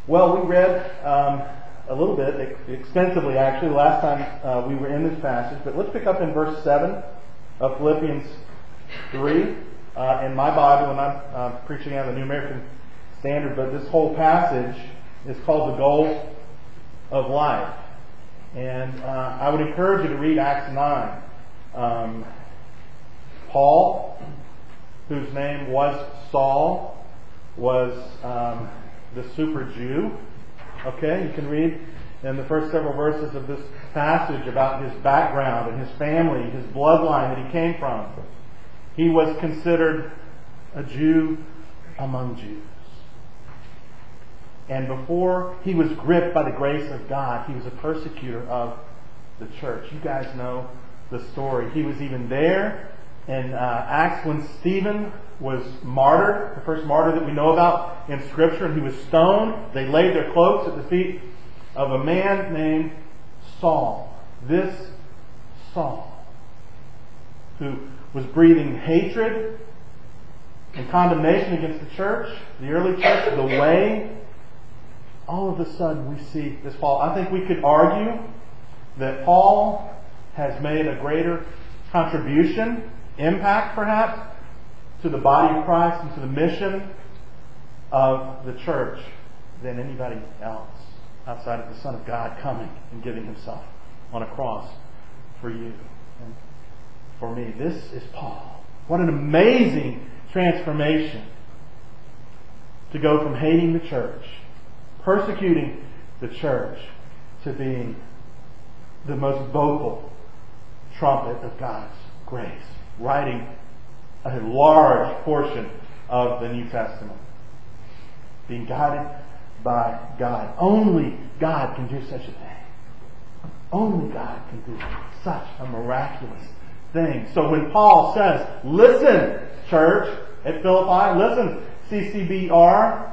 Well, we read a little bit, extensively actually, last time we were in this passage, but let's pick up in verse 7 of Philippians 3. In my Bible, and I'm preaching out of the New American Standard, but this whole passage is called The Goal of Life. And I would encourage you to read Acts 9. Paul, whose name was Saul, was the super Jew. Okay, you can read in the first several verses of this passage about his background and his family, his bloodline that he came from. He was considered a Jew among Jews. And before he was gripped by the grace of God, he was a persecutor of the church. You guys know the story. He was even there in Acts when Stephen was martyred, the first martyr that we know about in Scripture, and he was stoned. They laid their cloaks at the feet of a man named Saul. This Saul, who was breathing hatred and condemnation against the church, the early church, the way. All of a sudden we see this Paul. I think we could argue that Paul has made a greater contribution, impact perhaps, to the body of Christ and to the mission of the church than anybody else outside of the Son of God coming and giving himself on a cross for you and for me. This is Paul. What an amazing transformation to go from hating the church, persecuting the church, to being the most vocal trumpet of God's grace, writing a large portion of the New Testament, being guided by God. Only God can do such a thing. Only God can do such a miraculous thing. So when Paul says, listen, church at Philippi, listen, CCBR,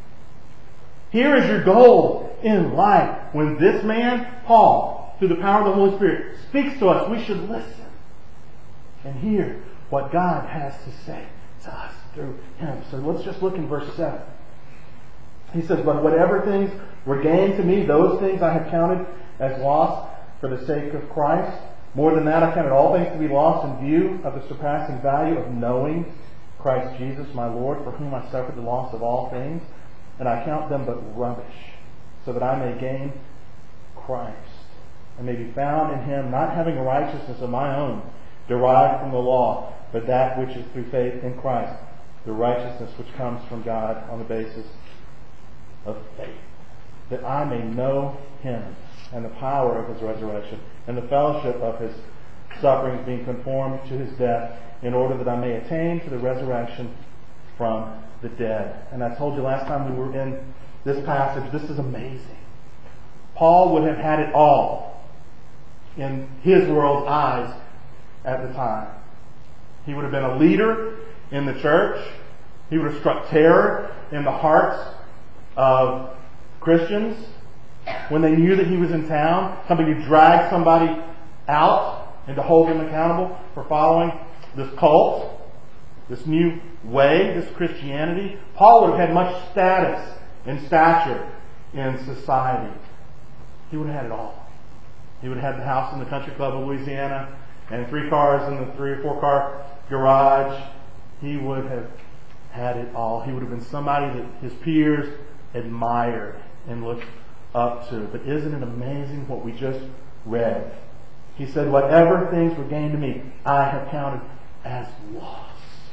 here is your goal in life. When this man, Paul, through the power of the Holy Spirit, speaks to us, we should listen and hear what God has to say to us through him. So let's just look in verse 7. He says, but whatever things were gained to me, those things I have counted as loss for the sake of Christ. More than that, I counted all things to be lost in view of the surpassing value of knowing Christ Jesus my Lord, for whom I suffered the loss of all things. And I count them but rubbish, so that I may gain Christ, and may be found in him, not having a righteousness of my own, derived from the law, but that which is through faith in Christ, the righteousness which comes from God on the basis of faith, that I may know him and the power of his resurrection and the fellowship of his sufferings, being conformed to his death, in order that I may attain to the resurrection from the dead. And I told you last time we were in this passage, this is amazing. Paul would have had it all in his world's eyes at the time. He would have been a leader in the church. He would have struck terror in the hearts of Christians when they knew that he was in town, coming to drag somebody out and to hold them accountable for following this cult, this new way, this Christianity. Paul would have had much status and stature in society. He would have had it all. He would have had the house in the country club of Louisiana and 3 cars in the 3 or 4 car garage. He would have had it all. He would have been somebody that his peers admired and looked up to. But isn't it amazing what we just read? He said, whatever things were gained to me, I have counted as loss.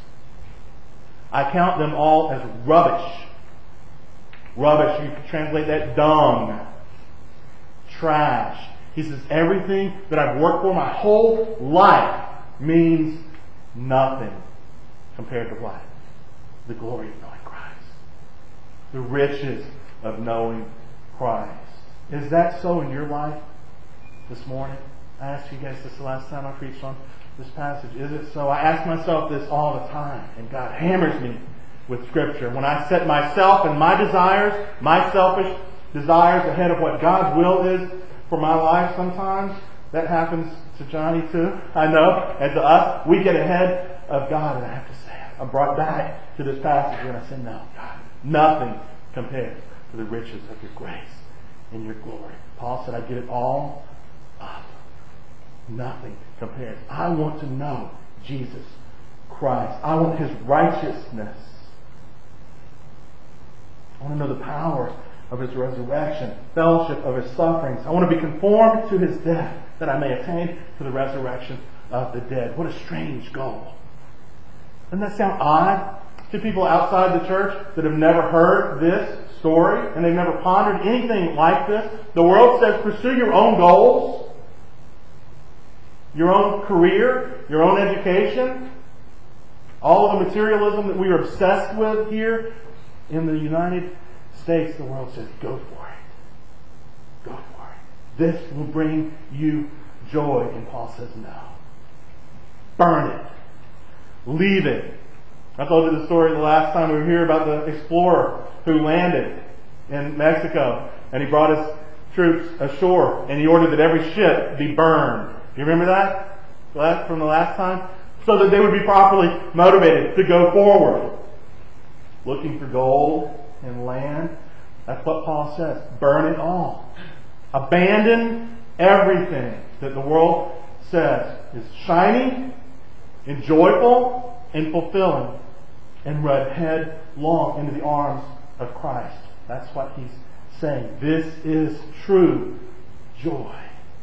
I count them all as rubbish. Rubbish, you could translate that dung. Trash. He says, everything that I've worked for my whole life means nothing compared to what? The glory of knowing Christ. The riches of knowing Christ. Is that so in your life this morning? I asked you guys this the last time I preached on this passage. Is it so? I ask myself this all the time, and God hammers me with Scripture. When I set myself and my desires, my selfish desires, ahead of what God's will is for my life sometimes, that happens to Johnny too, I know, and to us, we get ahead of God, and I have to say, I'm brought back to this passage and I say, no, God, nothing compares to the riches of your grace and your glory. Paul said, I give it all up. Nothing compares. I want to know Jesus Christ. I want His righteousness. I want to know the power of His resurrection, fellowship of His sufferings. I want to be conformed to His death, that I may attain to the resurrection of the dead. What a strange goal. Doesn't that sound odd to people outside the church that have never heard this story and they've never pondered anything like this? The world says pursue your own goals, your own career, your own education, all of the materialism that we are obsessed with here in the United States. The world says go for it. Go for it. This will bring you joy. And Paul says no. Burn it. Leave it. I told you the story the last time we were here about the explorer who landed in Mexico and he brought his troops ashore and he ordered that every ship be burned. Do you remember that from the last time? So that they would be properly motivated to go forward. Looking for gold and land. That's what Paul says. Burn it all. Abandon everything that the world says is shiny and joyful and fulfilling, and run headlong into the arms of Christ. That's what he's saying. This is true joy.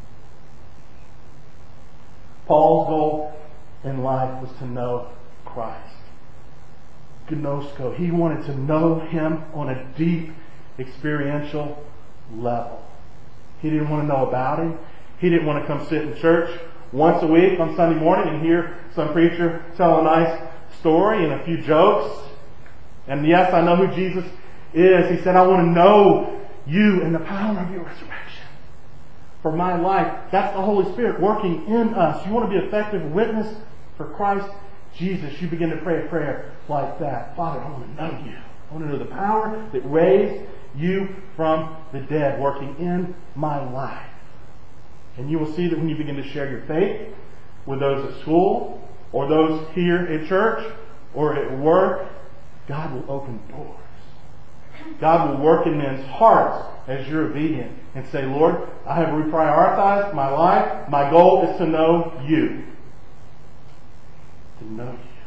Paul's goal in life was to know Christ. Gnosko. He wanted to know Him on a deep, experiential level. He didn't want to know about Him. He didn't want to come sit in church once a week on Sunday morning and hear some preacher tell a nice story and a few jokes. And yes, I know who Jesus is. He said, I want to know you and the power of your resurrection. For my life, that's the Holy Spirit working in us. You want to be an effective witness for Christ Jesus. You begin to pray a prayer like that. Father, I want to know you. I want to know the power that raised you from the dead working in my life. And you will see that when you begin to share your faith with those at school or those here at church or at work, God will open doors. God will work in men's hearts as you're obedient and say, Lord, I have reprioritized my life. My goal is to know you. To know you.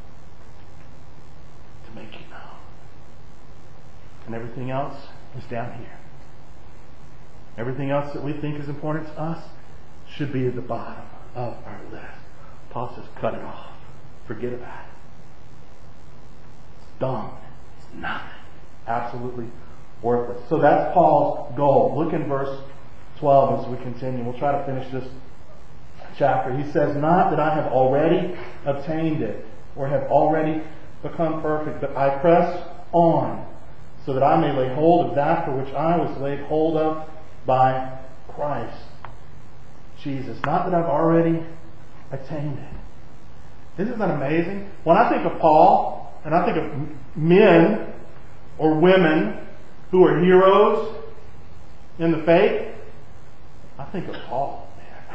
To make you known. And everything else is down here. Everything else that we think is important to us should be at the bottom of our list. Paul says, cut it off. Forget about it. It's dung. It's nothing. Absolutely worthless. So that's Paul's goal. Look in verse 12 as we continue. We'll try to finish this chapter. He says, not that I have already obtained it or have already become perfect, but I press on so that I may lay hold of that for which I was laid hold of by Christ Jesus. Not that I've already attained it. Isn't that amazing? When I think of Paul, and I think of men or women who are heroes in the faith, I think of Paul,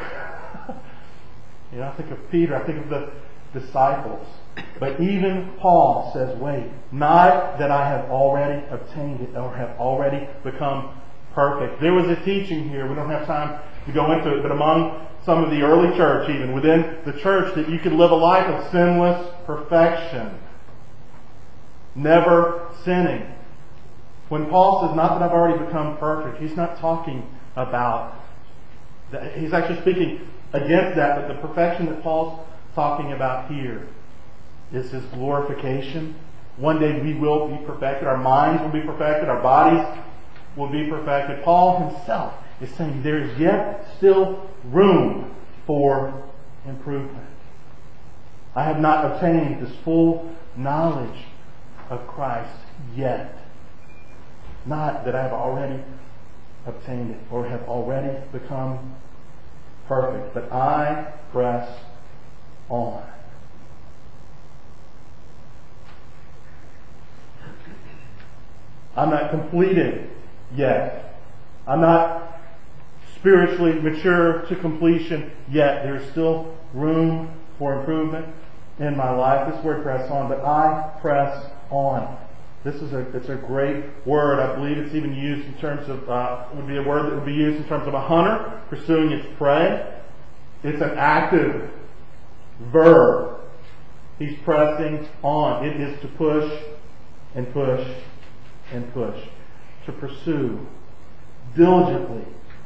man. I think of Peter, I think of the disciples. But even Paul says, wait, not that I have already obtained it or have already become perfect. There was a teaching here, we don't have time to go into it, but among some of the early church, even within the church, that you could live a life of sinless perfection. Never sinning. When Paul says, not that I've already become perfect, he's not talking about that. He's actually speaking against that, but the perfection that Paul's talking about here is his glorification. One day we will be perfected. Our minds will be perfected. Our bodies will be perfected. Paul himself is saying there is yet still room for improvement. I have not obtained this full knowledge of Christ yet. Not that I have already obtained it or have already become perfect, but I press on. I'm not completed yet. I'm not spiritually mature to completion yet. There's still room for improvement in my life. This word press on, but I press on. It's a great word. I believe it's even used in terms of, would be a word that would be used in terms of a hunter pursuing its prey. It's an active verb. He's pressing on. It is to push and push and push. To pursue diligently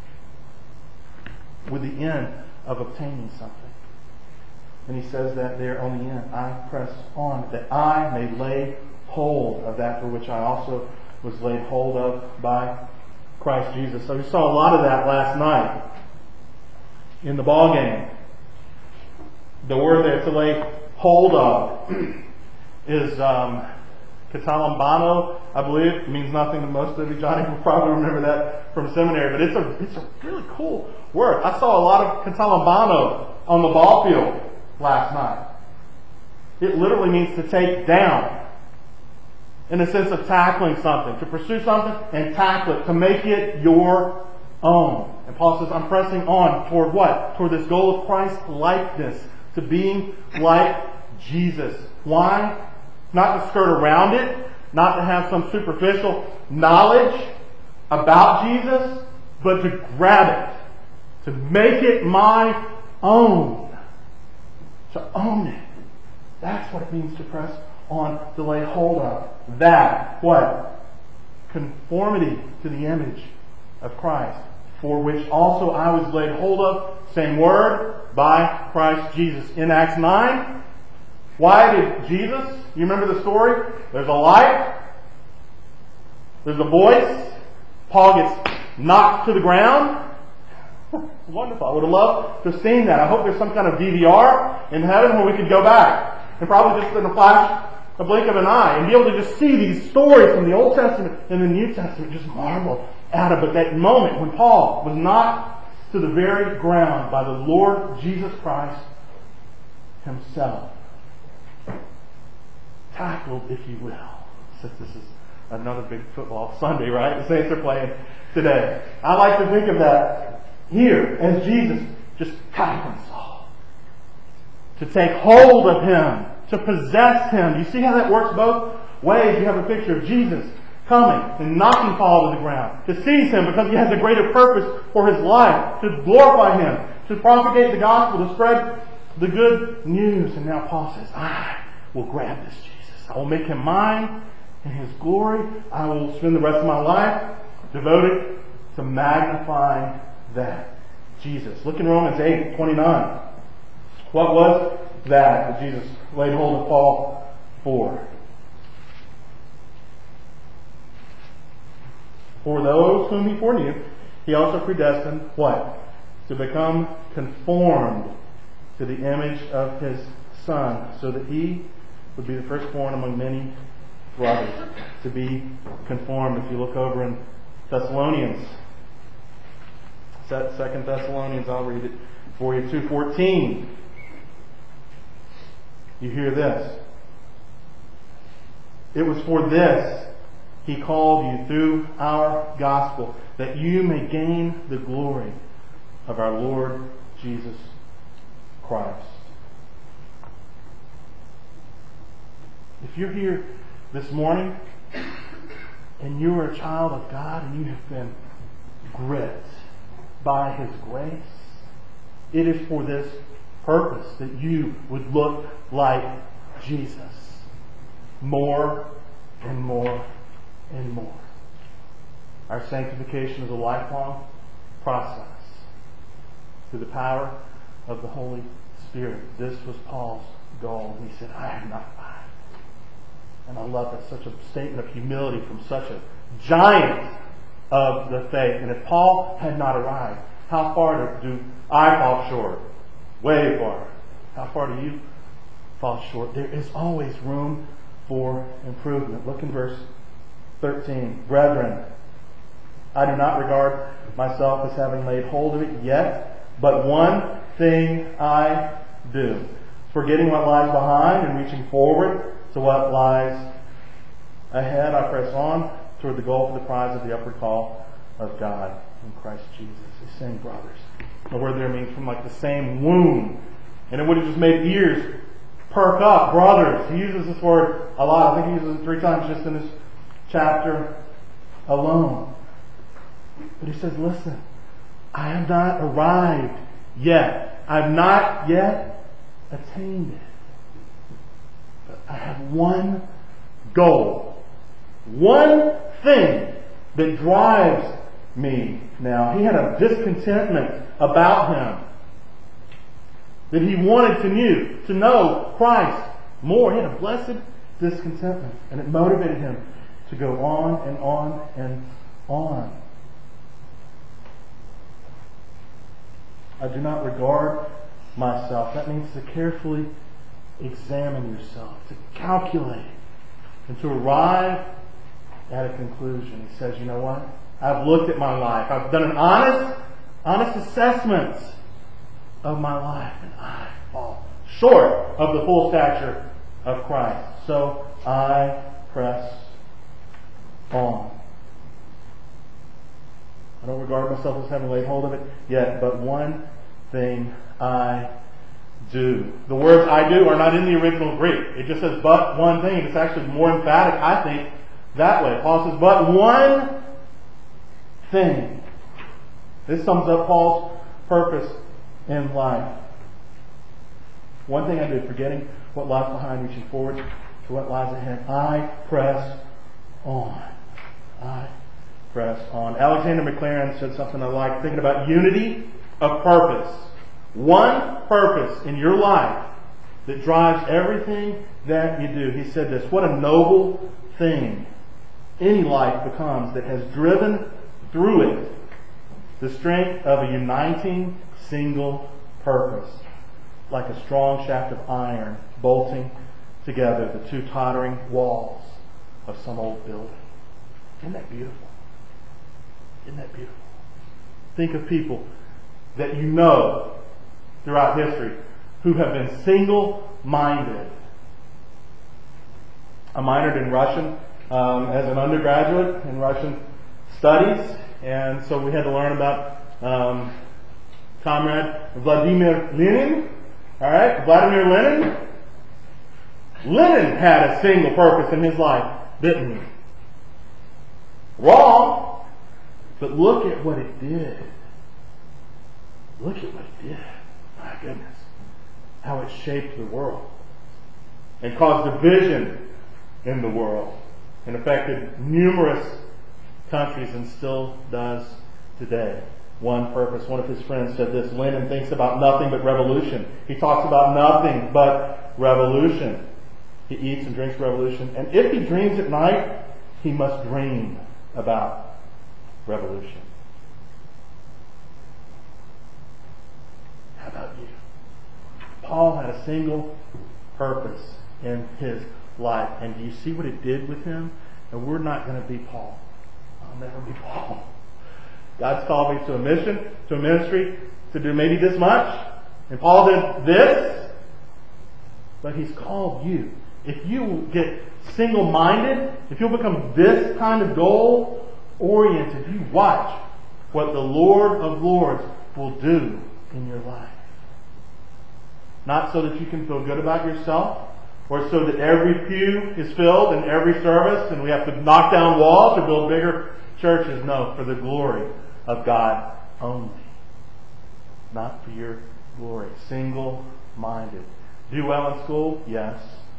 with the end of obtaining something. And he says that there on the end, I press on that I may lay hold of that for which I also was laid hold of by Christ Jesus. So we saw a lot of that last night in the ball game. The word there to lay hold of is katalambano, I believe. It means nothing to most of you. Johnny will probably remember that from seminary, but it's a really cool word. I saw a lot of katalambano on the ball field last night. It literally means to take down, in the sense of tackling something, to pursue something and tackle it, to make it your own. And Paul says, I'm pressing on toward what? Toward this goal of Christ likeness, to being like Jesus. Why? Not to skirt around it, not to have some superficial knowledge about Jesus, but to grab it, to make it my own, to own it. That's what it means to press on, to lay hold of. That, what? Conformity to the image of Christ, for which also I was laid hold of, same word, by Christ Jesus. In Acts 9, why did Jesus, you remember the story? There's a light, there's a voice, Paul gets knocked to the ground. Wonderful. I would have loved to have seen that. I hope there's some kind of DVR in heaven where we could go back and probably just in a blink of an eye, and be able to just see these stories from the Old Testament and the New Testament, just marvel at it. But that moment when Paul was knocked to the very ground by the Lord Jesus Christ himself, tackled, if you will, since this is another big football Sunday, right? The Saints are playing today. I like to think of that here as Jesus just tackling Saul, to take hold of him, to possess him. You see how that works both ways? You have a picture of Jesus coming and knocking Paul to the ground, to seize him because he has a greater purpose for his life, to glorify him, to propagate the gospel, to spread the good news. And now Paul says, I will grab this Jesus. I will make him mine in his glory. I will spend the rest of my life devoted to magnifying that Jesus. Look in Romans 8:29. What was that Jesus laid hold of Paul for? For those whom he foreknew, he also predestined what? To become conformed to the image of his Son, so that he would be the firstborn among many brothers. To be conformed. If you look over in Thessalonians, 2 Thessalonians, I'll read it for you, 2:14. You hear this. It was for this he called you through our gospel, that you may gain the glory of our Lord Jesus Christ. If you're here this morning and you are a child of God and you have been gripped by his grace, it is for this purpose that you would look like Jesus more and more and more. Our sanctification is a lifelong process through the power of the Holy Spirit. This was Paul's goal. He said, I have not arrived. And I love that, such a statement of humility from such a giant of the faith. And if Paul had not arrived, how far do I fall short? Way far. How far do you fall short? There is always room for improvement. Look in verse 13. Brethren, I do not regard myself as having laid hold of it yet, but one thing I do, forgetting what lies behind and reaching forward to what lies ahead, I press on toward the goal for the prize of the upward call of God in Christ Jesus. He's saying, brothers. The word there means from like the same womb. And it would have just made ears perk up. Brothers. He uses this word a lot. I think he uses it 3 times just in this chapter alone. But he says, listen, I have not arrived yet. I have not yet attained it. But I have one goal. One thing that drives me now. He had a discontentment about him that he wanted to know Christ more. He had a blessed discontentment, and it motivated him to go on and on and on. I do not regard myself. That means to carefully examine yourself, to calculate, and to arrive at a conclusion. He says, you know what? I've looked at my life. I've done an honest assessment of my life, and I fall short of the full stature of Christ. So I press on. I don't regard myself as having laid hold of it yet, but one thing I do. The words I do are not in the original Greek. It just says but one thing. It's actually more emphatic, I think, that way. Paul says, but one thing. This sums up Paul's purpose in life. One thing I do, forgetting what lies behind, reaching forward to what lies ahead. I press on. I press on. Alexander McLaren said something I like, thinking about unity of purpose. One purpose in your life that drives everything that you do. He said this, what a noble thing any life becomes that has driven through it the strength of a uniting single purpose, like a strong shaft of iron bolting together the two tottering walls of some old building. Isn't that beautiful? Isn't that beautiful? Think of people that you know throughout history who have been single-minded. I minored in Russian as an undergraduate in Russian studies, and so we had to learn about Comrade Vladimir Lenin. All right, Vladimir Lenin. Lenin had a single purpose in his life, didn't he? Wrong, but look at what it did. Look at what it did. My goodness. How it shaped the world and caused division in the world and affected numerous countries and still does today. One purpose. One of his friends said this, Lenin thinks about nothing but revolution. He talks about nothing but revolution. He eats and drinks revolution. And if he dreams at night, he must dream about revolution. How about you? Paul had a single purpose in his life. And do you see what it did with him? And we're not going to be Paul. I'll never be Paul. God's called me to a mission, to a ministry, to do maybe this much. And Paul did this. But he's called you. If you get single-minded, if you'll become this kind of goal-oriented, you watch what the Lord of Lords will do in your life. Not so that you can feel good about yourself, or so that every pew is filled in every service and we have to knock down walls or build bigger churches. No, for the glory of God only. Not for your glory. Single-minded. Do well in school? Yes.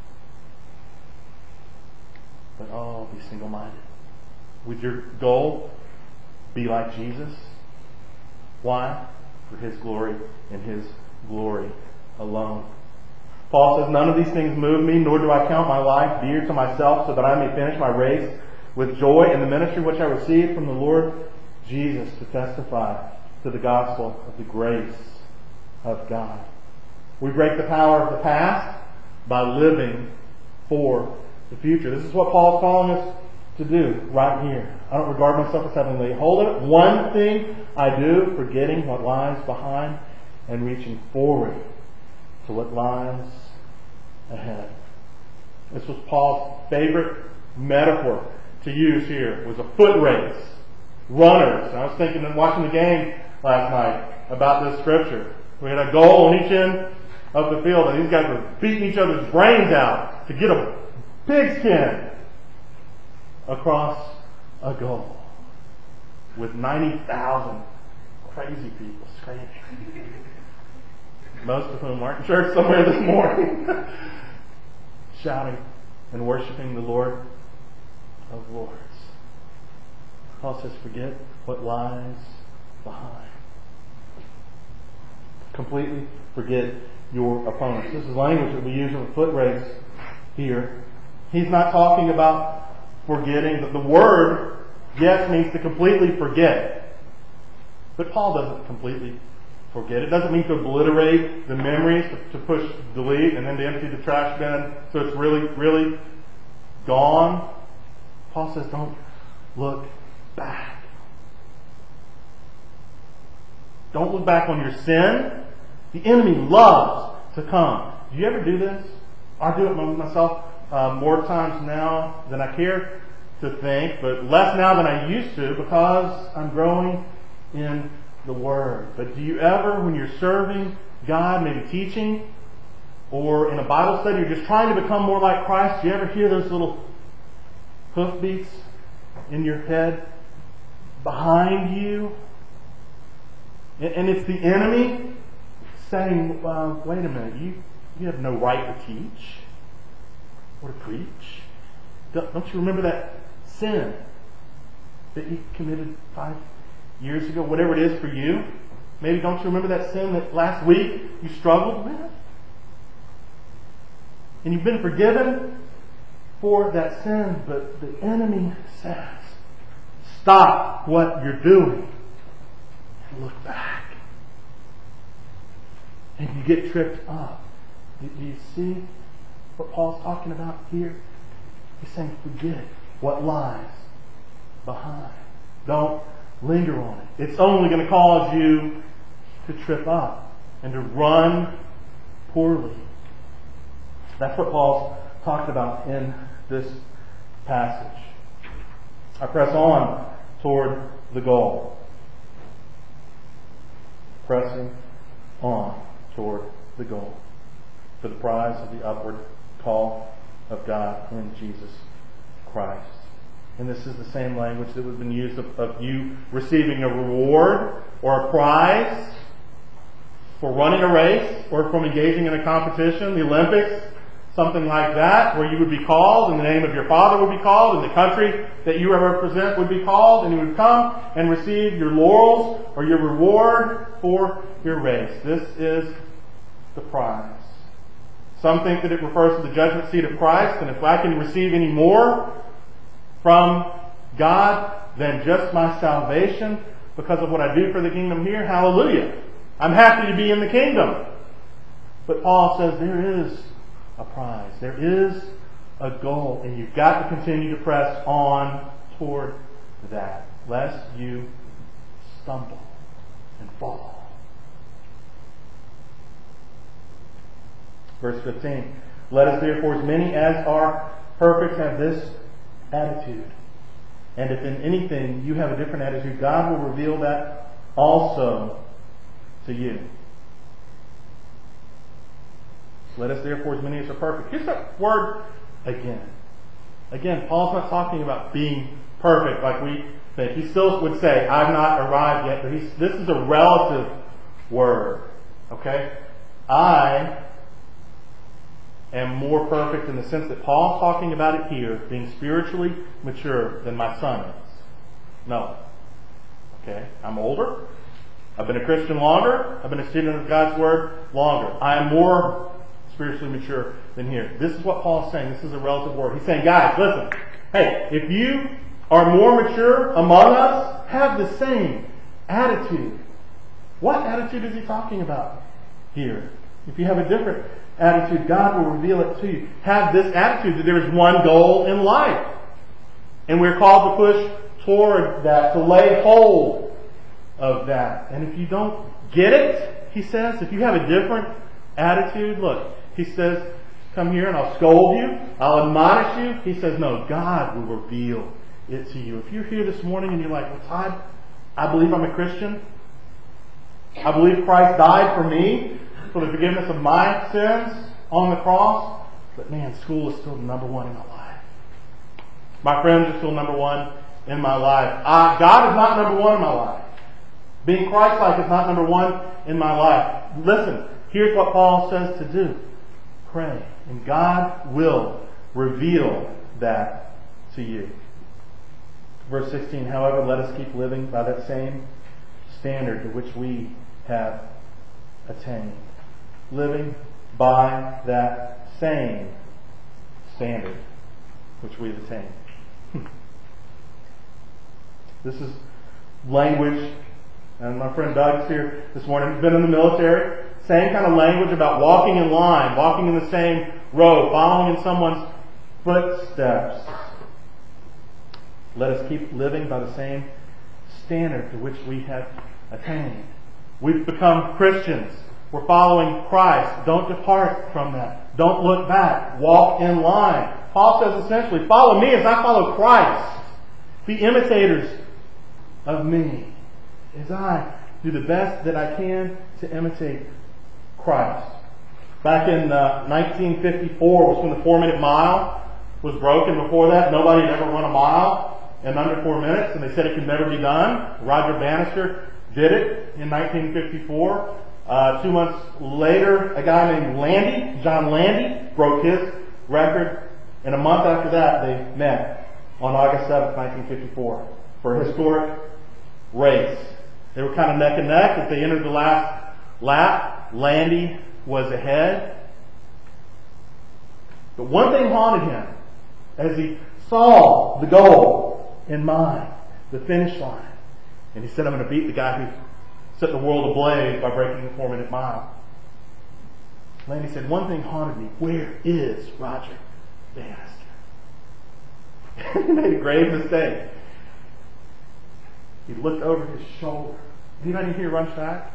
But be single-minded. With your goal, be like Jesus. Why? For His glory and His glory alone. Paul says, none of these things move me, nor do I count my life dear to myself, so that I may finish my race with joy in the ministry which I received from the Lord Jesus to testify to the gospel of the grace of God. We break the power of the past by living for the future. This is what Paul's calling us to do right here. I don't regard myself as having laid hold of it. One thing I do, forgetting what lies behind and reaching forward to what lies ahead. This was Paul's favorite metaphor to use here. Was a foot race. Runners. I was thinking and watching the game last night about this scripture. We had a goal on each end of the field, and these guys were beating each other's brains out to get a pigskin. across a goal with 90,000 crazy people screaming, most of whom aren't in church somewhere this morning, shouting and worshiping the Lord of Lords. Paul says, forget what lies behind. Completely forget your opponents. This is language that we use in the foot race here. He's not talking about forgetting. The word, yes, means to completely forget. But Paul doesn't completely forget. It doesn't mean to obliterate the memories, to push delete and then to empty the trash bin so it's really, really gone. Paul says, don't look back. Don't look back on your sin. The enemy loves to come. Do you ever do this? I do it myself more times now than I care to think, but less now than I used to because I'm growing in the Word. But do you ever, when you're serving God, maybe teaching, or in a Bible study, you're just trying to become more like Christ, do you ever hear those little hoofbeats in your head behind you? And it's the enemy saying, wait a minute, you have no right to teach or to preach. Don't you remember that sin that you committed 5 years ago, whatever it is for you? Maybe don't you remember that sin that last week you struggled with? And you've been forgiven for that sin, but the enemy says, stop what you're doing and look back. And you get tripped up. Do you see what Paul's talking about here? He's saying, forget what lies behind. Don't linger on it. It's only going to cause you to trip up and to run poorly. That's what Paul's talking about in this passage. I press on toward the goal. Pressing on toward the goal for the prize of the upward call of God in Jesus Christ. And this is the same language that would have been used of you receiving a reward or a prize for running a race or from engaging in a competition, the Olympics, something like that, where you would be called and the name of your father would be called and the country that you represent would be called, and you would come and receive your laurels or your reward for your race. This is the prize. Some think that it refers to the judgment seat of Christ, and if I can receive any more from God than just my salvation because of what I do for the kingdom here, hallelujah. I'm happy to be in the kingdom. But Paul says there is a prize. There is a goal, and you've got to continue to press on toward that, lest you stumble and fall. Verse 15. Let us therefore, as many as are perfect, have this attitude. And if in anything you have a different attitude, God will reveal that also to you. Let us therefore, as many as are perfect. Here's that word again. Again, Paul's not talking about being perfect like we think. He still would say, I've not arrived yet, but this is a relative word. Okay? I am more perfect in the sense that Paul's talking about it here, being spiritually mature than my son is. No. Okay? I'm older. I've been a Christian longer. I've been a student of God's Word longer. I am more spiritually mature than here. This is what Paul's saying. This is a relative word. He's saying, guys, listen. Hey, if you are more mature among us, have the same attitude. What attitude is he talking about here? If you have a different attitude, God will reveal it to you. Have this attitude that there is one goal in life. And we're called to push toward that, to lay hold of that. And if you don't get it, he says, if you have a different attitude, look, he says, come here and I'll scold you, I'll admonish you. He says, no, God will reveal it to you. If you're here this morning and you're like, well, Todd, I believe I'm a Christian. I believe Christ died for me, for the forgiveness of my sins on the cross. But man, school is still the number one in my life. My friends are still number one in my life. God is not number one in my life. Being Christ-like is not number one in my life. Listen, here's what Paul says to do. Pray, and God will reveal that to you. Verse 16, however, let us keep living by that same standard to which we have attained. Living by that same standard which we've attained. This is language, and my friend Doug's here this morning. He's been in the military. Same kind of language about walking in line, walking in the same row, following in someone's footsteps. Let us keep living by the same standard to which we have attained. We've become Christians. We're following Christ. Don't depart from that. Don't look back. Walk in line. Paul says essentially, follow me as I follow Christ. Be imitators of me as I do the best that I can to imitate Christ. Back in 1954 was when the 4-minute mile was broken. Before that, nobody had ever run a mile in under 4 minutes, and they said it could never be done. Roger Bannister did it in 1954. 2 months later, a guy named John Landy, broke his record. And a month after that, they met on August 7th, 1954, for a historic race. They were kind of neck and neck. As they entered the last lap, Landy was ahead. But one thing haunted him as he saw the goal in mind, the finish line. And he said, I'm going to beat the guy who set the world ablaze by breaking the 4-minute mile. Landy said, one thing haunted me. Where is Roger Bannister? He made a grave mistake. He looked over his shoulder. Anybody here run track?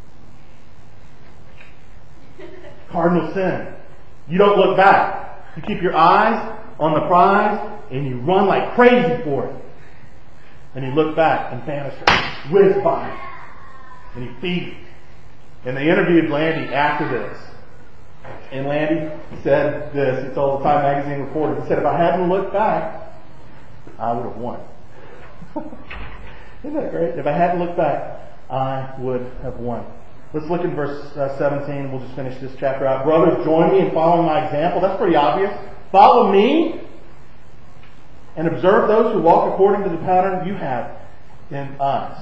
Cardinal sin. You don't look back. You keep your eyes on the prize and you run like crazy for it. And he looked back and Bannister whizzed by him. And he beat him. And they interviewed Landy after this. And Landy said this. He told the Time magazine reporter. He said, if I hadn't looked back, I would have won. Isn't that great? If I hadn't looked back, I would have won. Let's look at verse 17. We'll just finish this chapter out. Brothers, join me in following my example. That's pretty obvious. Follow me and observe those who walk according to the pattern you have in us.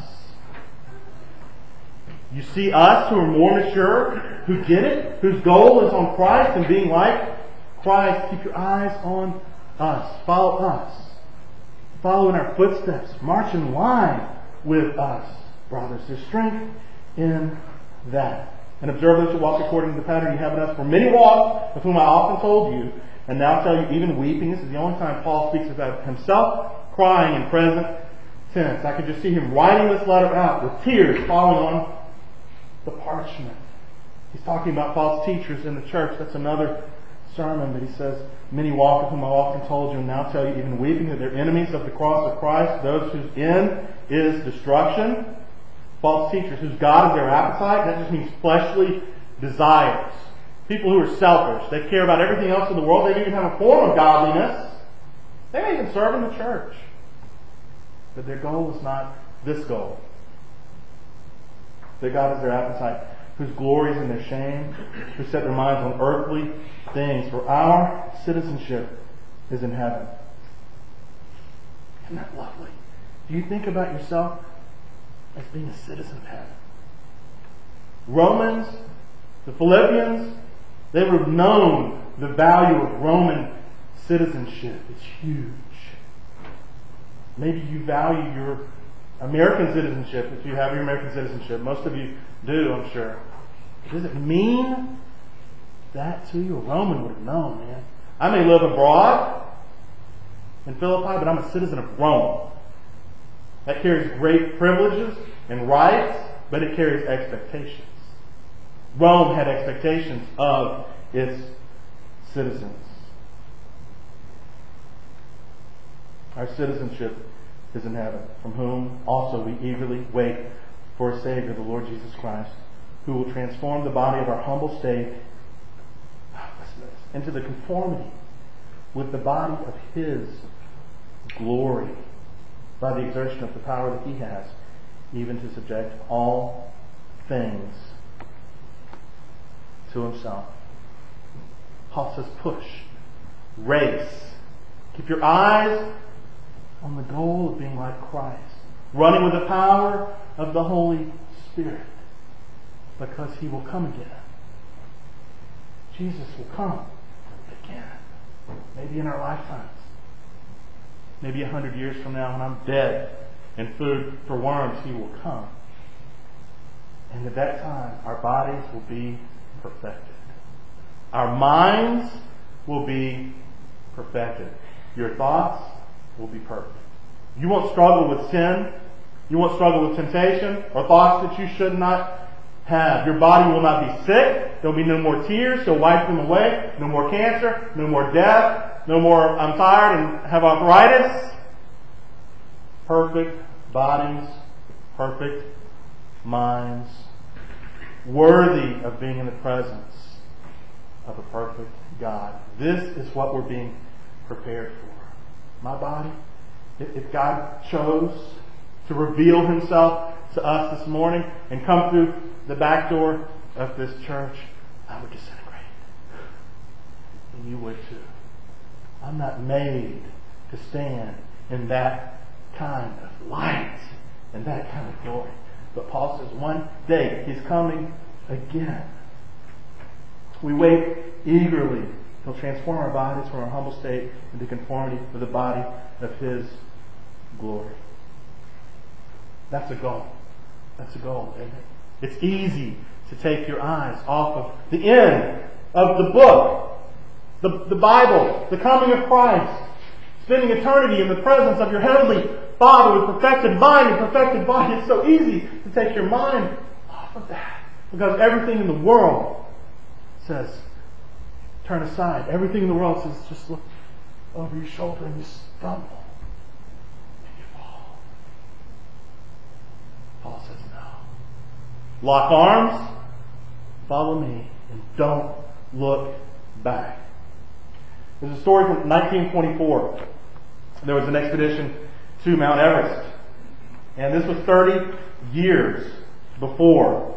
You see us who are more mature, who get it, whose goal is on Christ and being like Christ. Keep your eyes on us. Follow us. Follow in our footsteps. March in line with us, brothers. There's strength in that. And observe those who walk according to the pattern you have in us. For many walk, of whom I often told you, and now tell you, even weeping. This is the only time Paul speaks about himself crying in present tense. I could just see him writing this letter out with tears falling on the parchment. He's talking about false teachers in the church. That's another sermon that he says, many walk, of whom I often told you, and now tell you, even weeping, that they're enemies of the cross of Christ, those whose end is destruction. False teachers whose God is their appetite. That just means fleshly desires. People who are selfish. They care about everything else in the world. They even have a form of godliness. They may even serve in the church. But their goal is not this goal. Their God is their appetite, whose glory is in their shame, who set their minds on earthly things. For our citizenship is in heaven. Isn't that lovely? Do you think about yourself as being a citizen of heaven? Romans, the Philippians, they would have known the value of Roman citizenship. It's huge. Maybe you value your American citizenship if you have your American citizenship. Most of you do, I'm sure. Does it mean that to you? A Roman would have known, man. I may live abroad in Philippi, but I'm a citizen of Rome. That carries great privileges and rights, but it carries expectations. Rome had expectations of its citizens. Our citizenship is in heaven, from whom also we eagerly wait for a Savior, the Lord Jesus Christ, who will transform the body of our humble state into the conformity with the body of His glory by the exertion of the power that he has, even to subject all things to himself. Paul says, push, race. Keep your eyes on the goal of being like Christ, running with the power of the Holy Spirit, because he will come again. Jesus will come again. Maybe in our lifetimes. Maybe 100 years from now when I'm dead and food for worms, he will come. And at that time, our bodies will be perfected. Our minds will be perfected. Your thoughts will be perfect. You won't struggle with sin. You won't struggle with temptation or thoughts that you should not have. Your body will not be sick. There'll be no more tears. He'll wipe them away. No more cancer. No more death. No more I'm tired and have arthritis. Perfect bodies. Perfect minds. Worthy of being in the presence of a perfect God. This is what we're being prepared for. My body, if God chose to reveal himself to us this morning and come through the back door of this church, I would disintegrate. And you would too. I'm not made to stand in that kind of light and that kind of glory. But Paul says one day he's coming again. We wait eagerly. He'll transform our bodies from our humble state into conformity with the body of his glory. That's a goal. That's a goal, isn't it? It's easy to take your eyes off of the end of the book, the Bible, the coming of Christ, spending eternity in the presence of your heavenly Father with perfected mind and perfected body. It's so easy to take your mind off of that because everything in the world says, turn aside. Everything in the world says, just look over your shoulder and you stumble and you fall. Paul says, no. Lock arms, follow me, and don't look back. There's a story from 1924. There was an expedition to Mount Everest. And this was 30 years before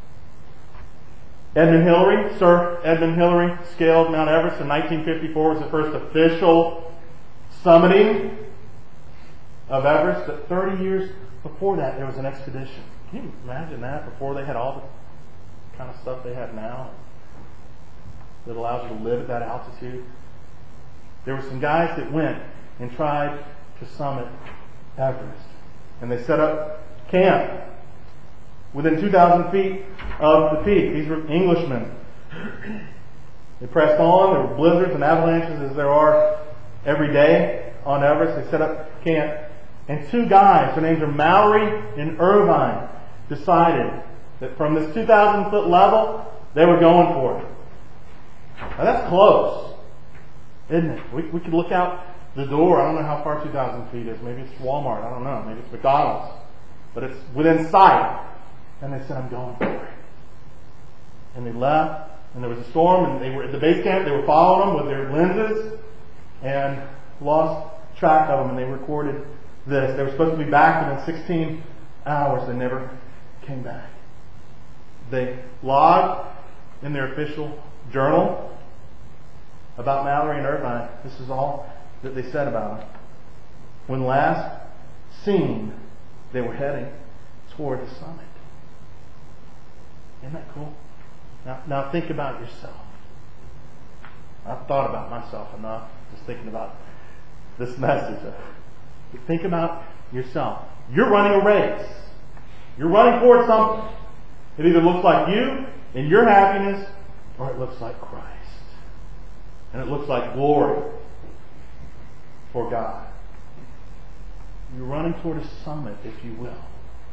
Edmund Hillary, Sir Edmund Hillary, scaled Mount Everest in 1954. Was the first official summiting of Everest. But 30 years before that, there was an expedition. Can you imagine that? Before they had all the kind of stuff they have now that allows you to live at that altitude. There were some guys that went and tried to summit Everest. And they set up camp within 2,000 feet of the peak. These were Englishmen. They pressed on. There were blizzards and avalanches as there are every day on Everest. They set up camp. And two guys, their names are Mallory and Irvine, decided that from this 2,000 foot level, they were going for it. Now that's close, isn't it? We could look out the door. I don't know how far 2,000 feet is. Maybe it's Walmart. I don't know. Maybe it's McDonald's. But it's within sight. And they said, I'm going for it. And they left. And there was a storm. And they were at the base camp. They were following them with their lenses. And lost track of them. And they recorded this. They were supposed to be back within 16 hours. They never came back. They logged in their official journal about Mallory and Irvine. This is all that they said about them. When last seen, they were heading toward the summit. Isn't that cool? Now think about yourself. I've thought about myself enough just thinking about this message. Think about yourself. You're running a race. You're running toward something. It either looks like you and your happiness, or it looks like Christ. And it looks like glory for God. You're running toward a summit, if you will.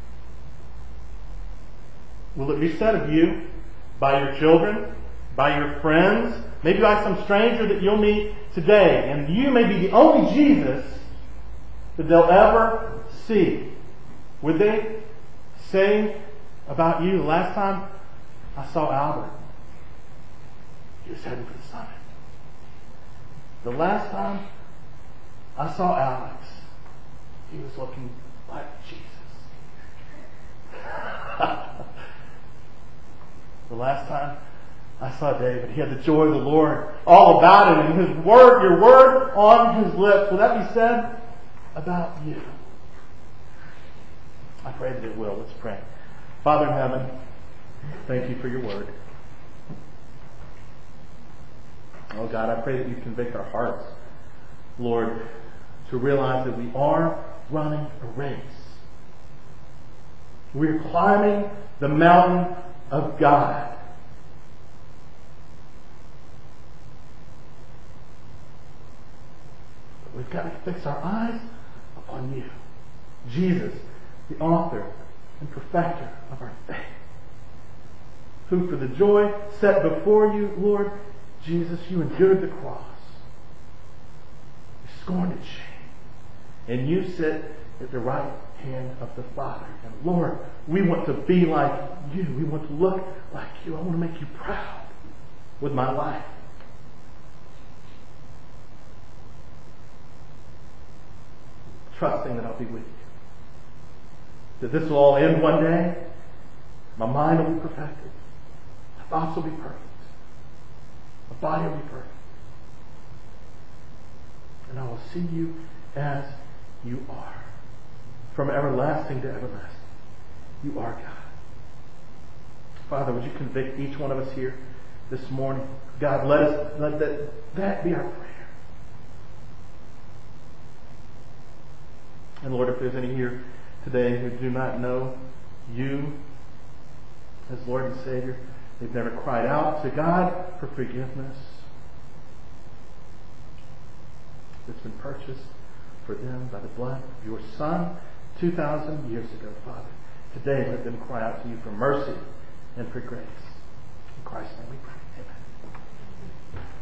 Will it be said of you by your children, by your friends, maybe by some stranger that you'll meet today, and you may be the only Jesus that they'll ever see? Would they say about you, the last time I saw Albert, he was heading for the summit. The last time I saw Alex, He was looking like Jesus. The last time I saw David, he had the joy of the Lord all about him, and his word, your word on his lips. Will that be said about you? I pray that it will. Let's pray. Father in heaven, thank you for your word. Oh God, I pray that you convict our hearts, Lord, to realize that we are running a race. We're climbing the mountain of God. But we've got to fix our eyes upon you, Jesus, the author and perfecter of our faith, who for the joy set before you, Lord Jesus, you endured the cross. You scorned its shame. And you sit at the right hand of the Father. And Lord, we want to be like you. We want to look like you. I want to make you proud with my life. Trusting that I'll be with you. That this will all end one day. My mind will be perfected. My thoughts will be perfect. My body will be perfect. And I will see you as you are. From everlasting to everlasting. You are God. Father, would you convict each one of us here this morning? God, let that be our prayer. And Lord, if there's any here today who do not know you as Lord and Savior, they've never cried out to God for forgiveness. It's been purchased for them by the blood of your Son 2,000 years ago, Father. Today, let them cry out to you for mercy and for grace. In Christ's name we pray.